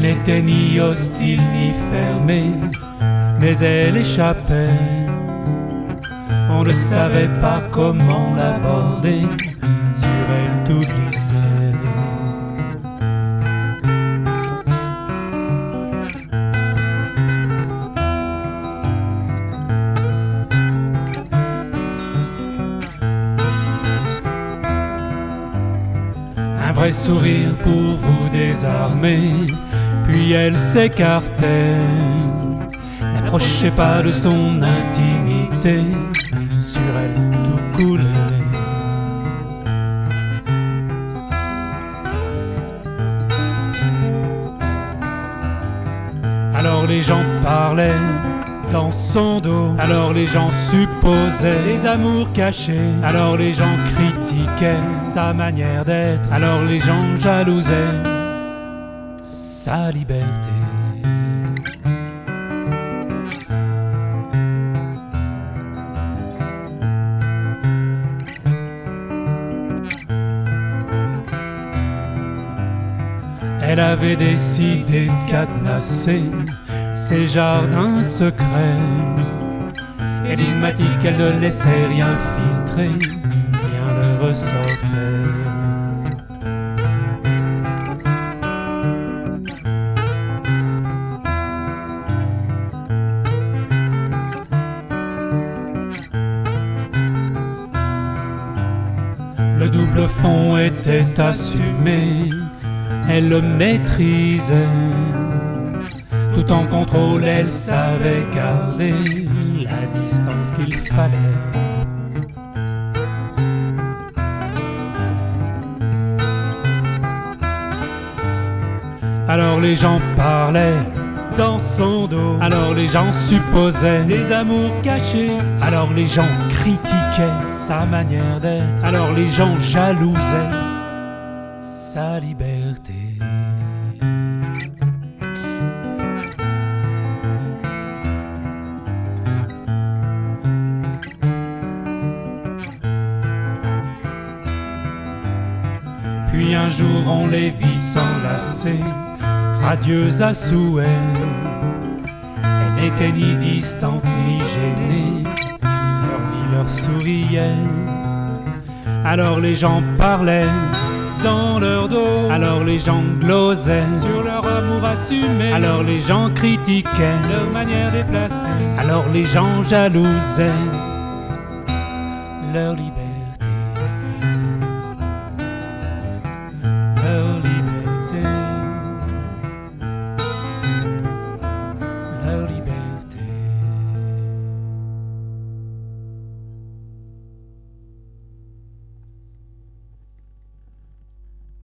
n'était ni hostile ni fermée, mais elle échappait. On ne savait pas comment l'aborder, sur elle tout glissait. Un vrai sourire pour vous désarmer, puis elle s'écartait. N'approchez pas de son intimité, sur elle tout coulait. Alors les gens parlaient dans son dos, alors les gens supposaient des amours cachés, alors les gens critiquaient sa manière d'être, alors les gens jalousaient sa liberté. Elle avait décidé de cadenasser ses jardins secrets. Énigmatique, elle ne laissait rien filtrer, rien ne ressortait. Le double fond était assumé, elle le maîtrisait. Tout en contrôle, elle savait garder la distance qu'il fallait. Alors les gens parlaient dans son dos, alors les gens supposaient des amours cachés, alors les gens critiquaient sa manière d'être, alors les gens jalousaient sa liberté. Puis un jour on les vit s'enlacer, radieuses à souhait. Elle n'était ni distante ni gênée, leur vie leur souriait. Alors les gens parlaient dans leur dos, alors les gens glosaient sur leur amour assumé, alors les gens critiquaient leur manière déplacée, alors les gens jalousaient leur liberté.